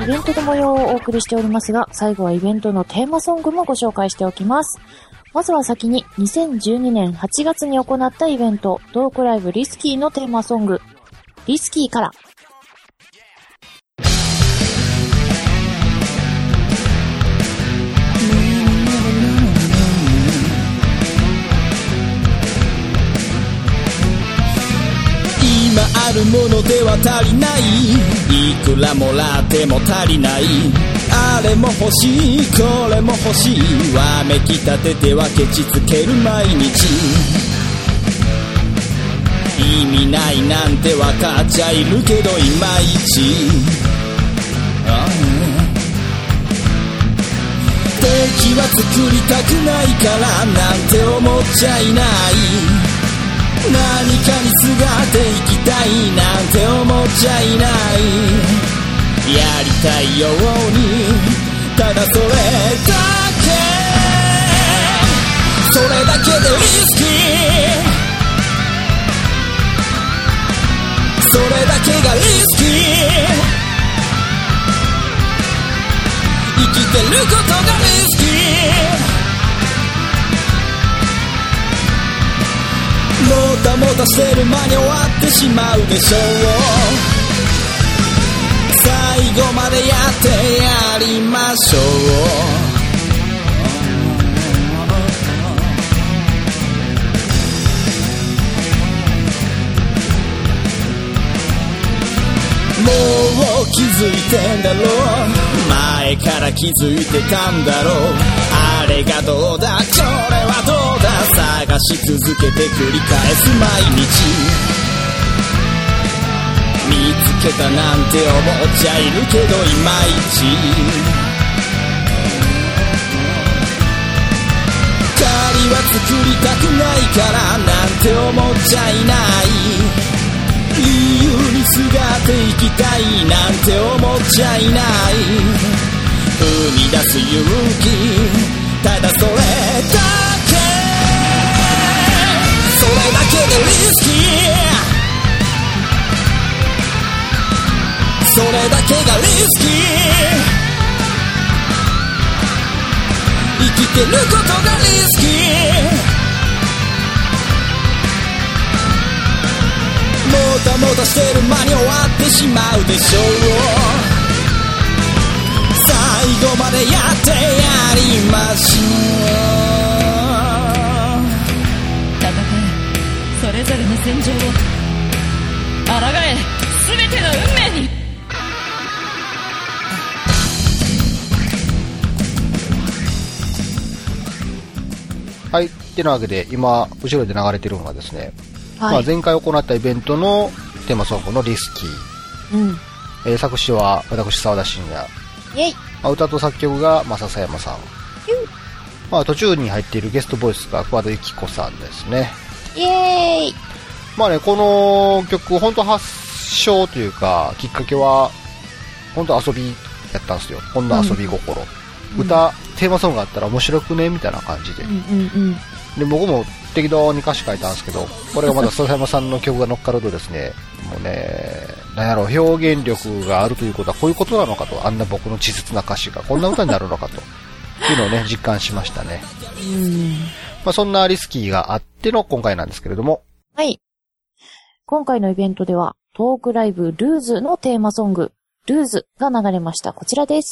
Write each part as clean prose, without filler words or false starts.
ベントの模様をお送りしておりますが、最後はイベントのテーマソングもご紹介しておきます。まずは先に2012年8月に行ったイベント、トークライブリスキーのテーマソング、リスキーから。 今あるものでは足りない、いくらもらっても足りない、あれも欲しいこれも欲しい、わめきたててはケチつける毎日、意味ないなんてわかっちゃいるけどいまいち、敵は作りたくないからなんて思っちゃいない、何かにすがっていきたいなんて思っちゃいない、やりたいようにただそれだけ、それだけでリスキー、それだけがリスキー、生きてることがリスキー、もたもたしてる間に終わってしまうでしょう、最後までやってやりましょう、もう気づいてんだろう、前から気づいてたんだろう、あれがどうだこれはどうだ、探し続けて繰り返す毎日、見つけたなんて思っちゃいるけどいまいち、仮は作りたくないからなんて思っちゃいない、理由にすがっていきたいなんて思っちゃいない、生み出す勇気ただそれだけ、それだけでリスキー、それだけがリスキー、生きてることがリスキー、もたもたしてる間に終わってしまうでしょう、最後までやってやりましょう、 戦えそれぞれの戦場を、抗え全ての運命に。 はい。ってなわけで、今、後ろで流れてるのがですね、 はい、 まあ、前回行ったイベントのテーマソングのリスキー。作詞は私、沢田信也。 イェイ。 まあ、歌と作曲が、笹山さん。まあ、途中に入っているゲストボイスが桑田由紀子さんですね。 イェーイ。 まあね、この曲、本当発祥というか、きっかけは、本当遊びやったんですよ。こんな遊び心。歌、テーマソングがあったら面白くねみたいな感じで。で、僕も適当に歌詞書いたんですけど、これがまだ笹山さんの曲が乗っかるとですね、もうね、なんやろう、表現力があるということはこういうことなのかと、あんな僕の稚拙な歌詞がこんな歌になるのかというのをね、実感しましたね。まあ、そんなリスキーがあっての今回なんですけれども。 はい。今回のイベントでは、トークライブルーズのテーマソング、ルーズが流れました。こちらです。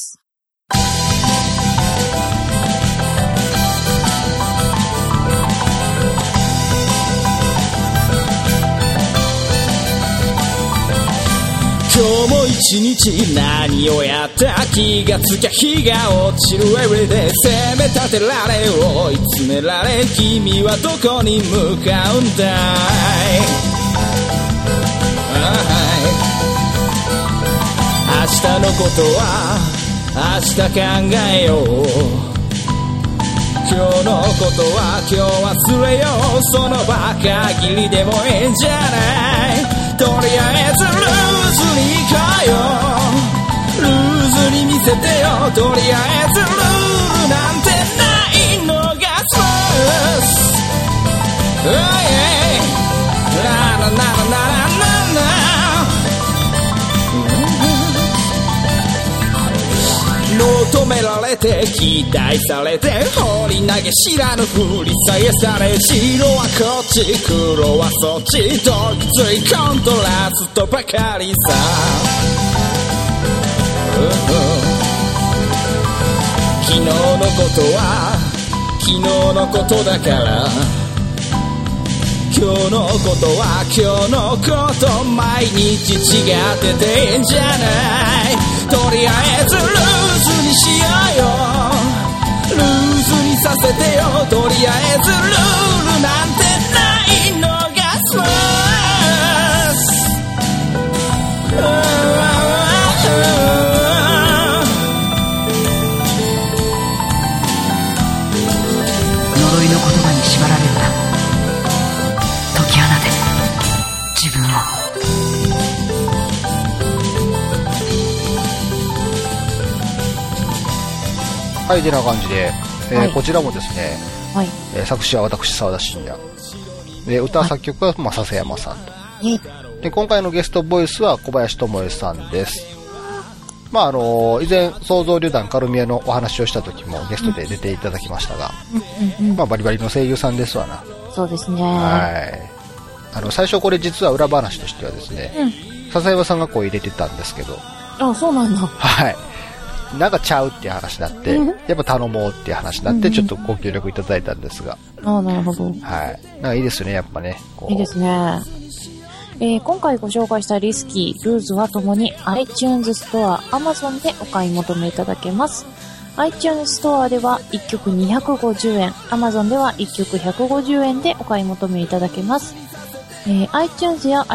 今日も一日何をやった気がつきゃ日が落ちる Everyday 責め立てられ追い詰められ君はどこに向かうんだい、明日のことは明日考えよう、今日のことは今日忘れよう、その場限りでもいいんじゃない、とりあえずルーズに行こうよ、ルーズに見せてよ、とりあえずルールなんてないのがスポーツ、ラララララララ求められて期待されて放り投げ知らぬふり下げされ白はこっち黒はそっちときついコントラストばかりさ、昨日のことは昨日のことだから今日のことは今日のこと毎日違っててんじゃない、とりあえずルーズにしようよルーズにさせてよ、とりあえずルールなんてないのがスマス呪いの言葉に縛られるな、解き放て自分を。 はい、てな感じで、 はい、 こちらもですね、 はい、 作詞は私、沢田信也。で、歌作曲は、笹山さんと。で、今回のゲストボイスは小林智恵さんです。まあ、以前、創造旅団カルミエのお話をした時もゲストで出ていただきましたが、まあ、バリバリの声優さんですわな。 そうですね。 はい。最初これ実は裏話としてはですね、笹山さんが声入れてたんですけど、 あ、そうなんだ。 はい。なんかちゃうっていう話になって、やっぱ頼もうっていう話になって、ちょっとご協力いただいたんですが。 あ、なるほど。 はい。なんかいいですよね、やっぱね。 いいですね。今回ご紹介したリスキー、ルーズはともに iTunes ストア、Amazon でお買い求めいただけます。iTunes ストアでは1曲250円、Amazon では1曲150円でお買い求めいただけます。iTunes や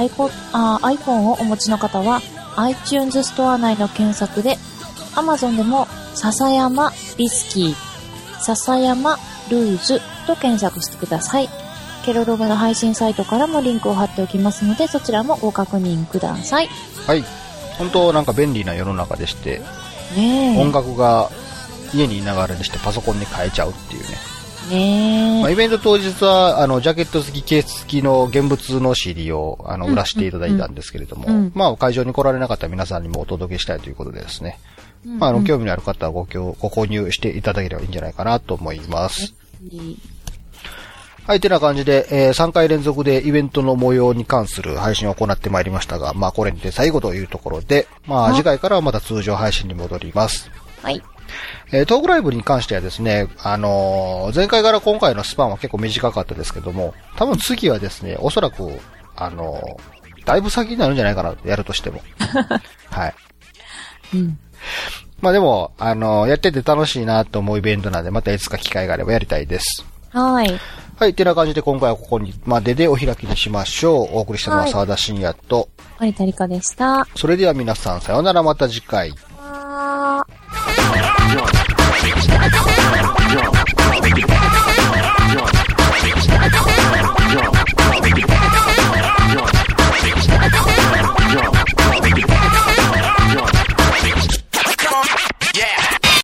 iPhone をお持ちの方は iTunes ストア内の検索で Amazon でも笹山リスキー、笹山ルーズと検索してください。ケロログの配信サイトからもリンクを貼っておきますので、そちらもご確認ください。 はい。本当なんか便利な世の中でして、音楽が家にいながらにしてパソコンに変えちゃうっていうね。まあ、イベント当日は、ジャケット付き、ケース付きの現物の CD を、売らせていただいたんですけれども、まあ、会場に来られなかった皆さんにもお届けしたいということでですね。まあ、興味のある方はご購入していただければいいんじゃないかなと思います。はい、てな感じで、3回連続でイベントの模様に関する配信を行ってまいりましたが、まあ、これで最後というところで、まあ、次回からはまた通常配信に戻ります。 はい。 トークライブに関してはですね、前回から今回のスパンは結構短かったですけども、多分次はですね、おそらく、だいぶ先になるんじゃないかな、やるとしても。はい。まあでも、やってて楽しいなと思うイベントなんで、またいつか機会があればやりたいです。 はい。 はい、てな感じで今回はここにまででお開きにしましょう。お送りしたのは沢田信也と、 有田理香でした。 それでは皆さん、さようなら、また次回。 あー。